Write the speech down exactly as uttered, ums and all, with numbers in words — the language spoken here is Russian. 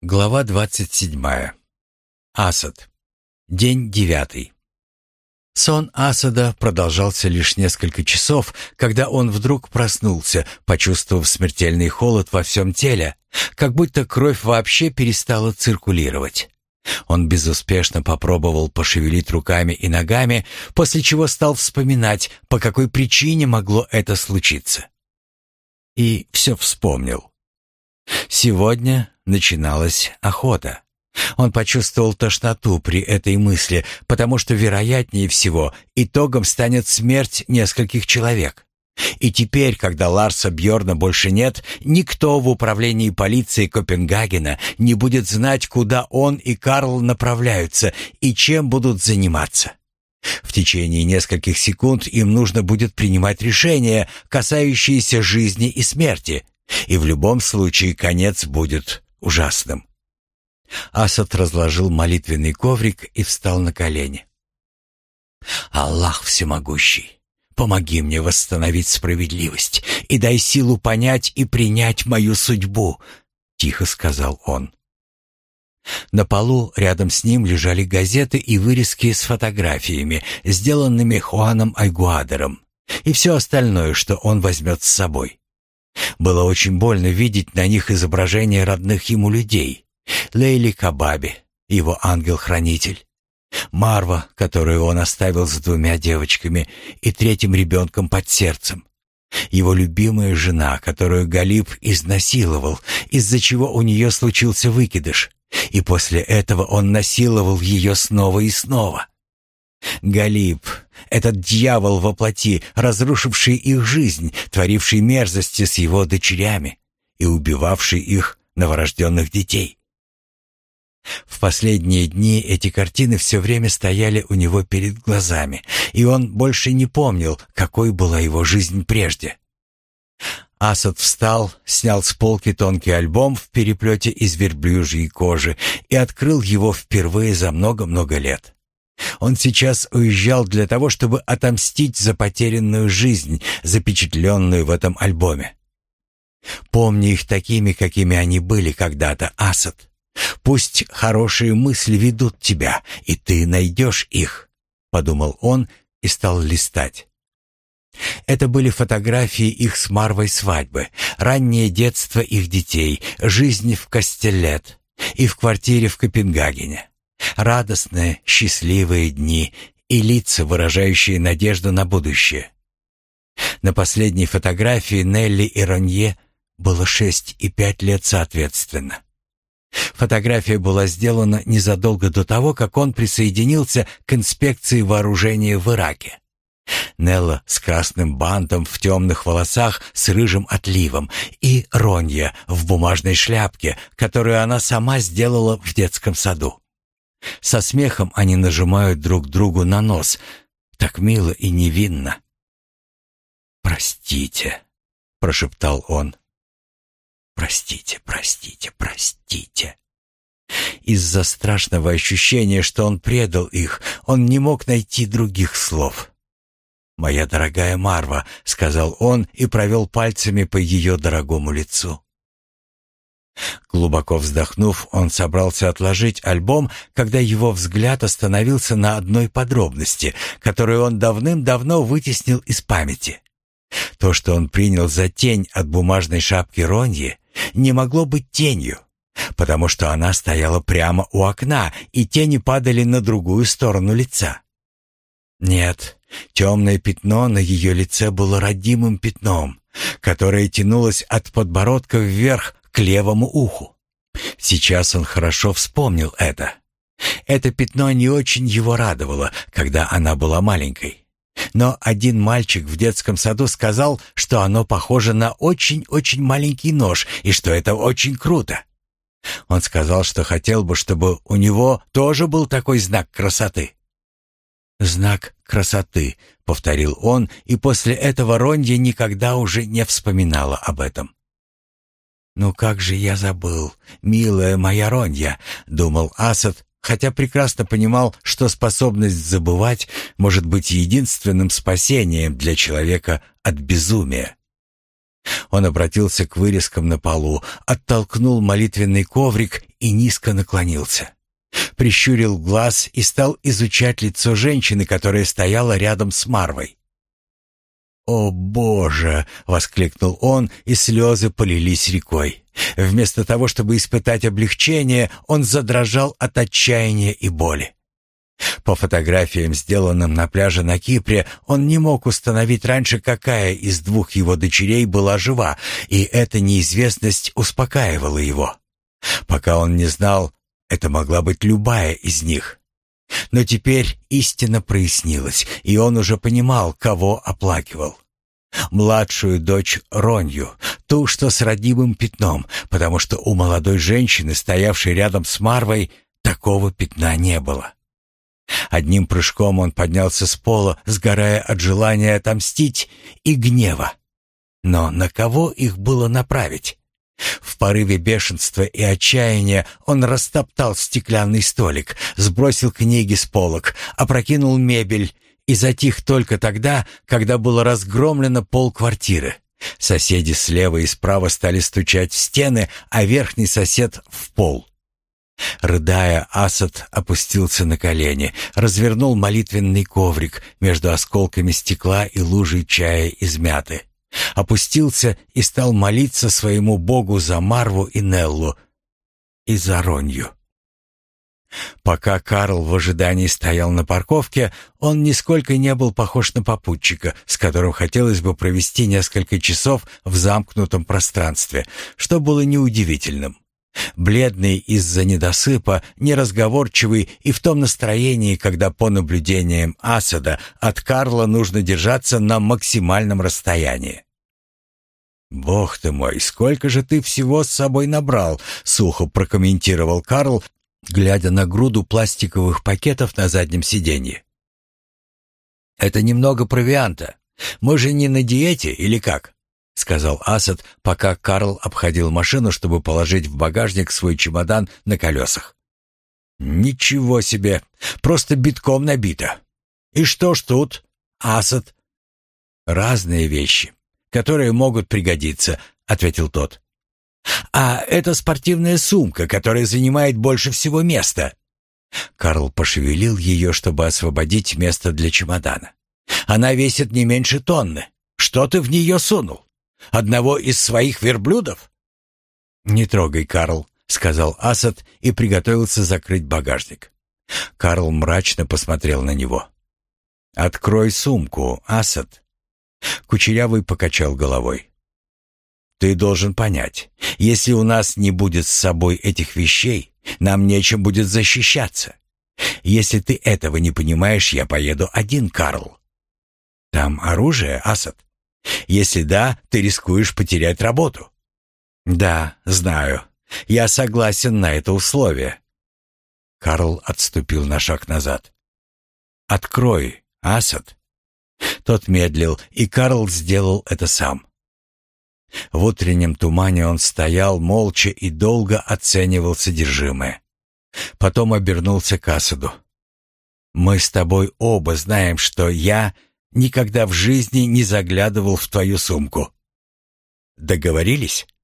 Глава двадцать седьмая. Асад. День девятый. Сон Асада продолжался лишь несколько часов, когда он вдруг проснулся, почувствовав смертельный холод во всем теле, как будто кровь вообще перестала циркулировать. Он безуспешно попробовал пошевелить руками и ногами, после чего стал вспоминать, по какой причине могло это случиться. И все вспомнил. Сегодня начиналась охота. Он почувствовал тошноту при этой мысли, потому что, вероятнее всего, итогом станет смерть нескольких человек. И теперь, когда Ларса Бьорна больше нет, никто в управлении полиции Копенгагена не будет знать, куда он и Карл направляются и чем будут заниматься. В течение нескольких секунд им нужно будет принимать решения, касающиеся жизни и смерти, и в любом случае конец будет ужасным. Асад разложил молитвенный коврик и встал на колени. «Аллах всемогущий, помоги мне восстановить справедливость и дай силу понять и принять мою судьбу», — тихо сказал он. На полу рядом с ним лежали газеты и вырезки с фотографиями, сделанными Хуаном Айгуадером, и все остальное, что он возьмет с собой. Было очень больно видеть на них изображения родных ему людей. Лейли Кабаби, его ангел-хранитель, Марва, которую он оставил с двумя девочками и третьим ребенком под сердцем, его любимая жена, которую Галиб изнасиловал, из-за чего у нее случился выкидыш, и после этого он насиловал ее снова и снова. Галиб, этот дьявол во плоти, разрушивший их жизнь, творивший мерзости с его дочерями и убивавший их новорожденных детей. В последние дни эти картины все время стояли у него перед глазами, и он больше не помнил, какой была его жизнь прежде. Асад встал, снял с полки тонкий альбом в переплете из верблюжьей кожи и открыл его впервые за много-много лет. Он сейчас уезжал для того, чтобы отомстить за потерянную жизнь, запечатленную в этом альбоме. «Помни их такими, какими они были когда-то, Асад. Пусть хорошие мысли ведут тебя, и ты найдешь их», — подумал он и стал листать. Это были фотографии их с Марвой свадьбы, раннее детство их детей, жизнь в Кастеллет и в квартире в Копенгагене, радостные, счастливые дни и лица, выражающие надежду на будущее. На последней фотографии Нелли и Ронье было шесть и пять лет соответственно. Фотография была сделана незадолго до того, как он присоединился к инспекции вооружения в Ираке. Нелла с красным бантом в темных волосах с рыжим отливом и Ронья в бумажной шляпке, которую она сама сделала в детском саду. Со смехом они нажимают друг другу на нос, так мило и невинно. «Простите», — прошептал он. «Простите, простите, простите». Из-за страшного ощущения, что он предал их, он не мог найти других слов. «Моя дорогая Марва», — сказал он и провел пальцами по ее дорогому лицу. Глубоко вздохнув, он собрался отложить альбом, когда его взгляд остановился на одной подробности, которую он давным-давно вытеснил из памяти. То, что он принял за тень от бумажной шапки Роньи, не могло быть тенью, потому что она стояла прямо у окна, и тени падали на другую сторону лица. Нет, темное пятно на ее лице было родимым пятном, которое тянулось от подбородка вверх к левому уху. Сейчас он хорошо вспомнил это. Это пятно не очень его радовало, когда она была маленькой. Но один мальчик в детском саду сказал, что оно похоже на очень-очень маленький нож и что это очень круто. Он сказал, что хотел бы, чтобы у него тоже был такой знак красоты. «Знак красоты», — повторил он, и после этого Ронья никогда уже не вспоминала об этом. «Ну как же я забыл, милая моя Ронья», — думал Асад, хотя прекрасно понимал, что способность забывать может быть единственным спасением для человека от безумия. Он обратился к вырезкам на полу, оттолкнул молитвенный коврик и низко наклонился. Прищурил глаз и стал изучать лицо женщины, которая стояла рядом с Марвой. «О, Боже!» — воскликнул он, и слезы полились рекой. Вместо того, чтобы испытать облегчение, он задрожал от отчаяния и боли. По фотографиям, сделанным на пляже на Кипре, он не мог установить раньше, какая из двух его дочерей была жива, и эта неизвестность успокаивала его. Пока он не знал, это могла быть любая из них. Но теперь истина прояснилась, и он уже понимал, кого оплакивал. Младшую дочь Ронью, ту, что с родимым пятном, потому что у молодой женщины, стоявшей рядом с Марвой, такого пятна не было. Одним прыжком он поднялся с пола, сгорая от желания отомстить и гнева. Но на кого их было направить? В порыве бешенства и отчаяния он растоптал стеклянный столик, сбросил книги с полок, опрокинул мебель и затих только тогда, когда было разгромлено полквартиры. Соседи слева и справа стали стучать в стены, а верхний сосед — в пол. Рыдая, Асад опустился на колени, развернул молитвенный коврик между осколками стекла и лужей чая из мяты. Опустился и стал молиться своему Богу за Марву и Неллу и за Ронью. Пока Карл в ожидании стоял на парковке, он нисколько не был похож на попутчика, с которым хотелось бы провести несколько часов в замкнутом пространстве, что было неудивительным. Бледный из-за недосыпа, неразговорчивый и в том настроении, когда по наблюдениям Асада от Карла нужно держаться на максимальном расстоянии. «Бог ты мой, сколько же ты всего с собой набрал!» — сухо прокомментировал Карл, глядя на груду пластиковых пакетов на заднем сиденье. «Это немного провианта. Мы же не на диете или как?» — сказал Асад, пока Карл обходил машину, чтобы положить в багажник свой чемодан на колесах. «Ничего себе! Просто битком набито! И что ж тут, Асад?» «Разные вещи, которые могут пригодиться», — ответил тот. «А это спортивная сумка, которая занимает больше всего места». Карл пошевелил ее, чтобы освободить место для чемодана. «Она весит не меньше тонны. Что ты в нее сунул? Одного из своих верблюдов?» «Не трогай, Карл», — сказал Асад и приготовился закрыть багажник. Карл мрачно посмотрел на него. «Открой сумку, Асад». Кучерявый покачал головой. «Ты должен понять, если у нас не будет с собой этих вещей, нам нечем будет защищаться. Если ты этого не понимаешь, я поеду один, Карл». «Там оружие, Асад? Если да, ты рискуешь потерять работу». «Да, знаю. Я согласен на это условие». Карл отступил на шаг назад. «Открой, Асад». Тот медлил, и Карл сделал это сам. В утреннем тумане он стоял молча и долго оценивал содержимое. Потом обернулся к Асаду. «Мы с тобой оба знаем, что я никогда в жизни не заглядывал в твою сумку. Договорились?»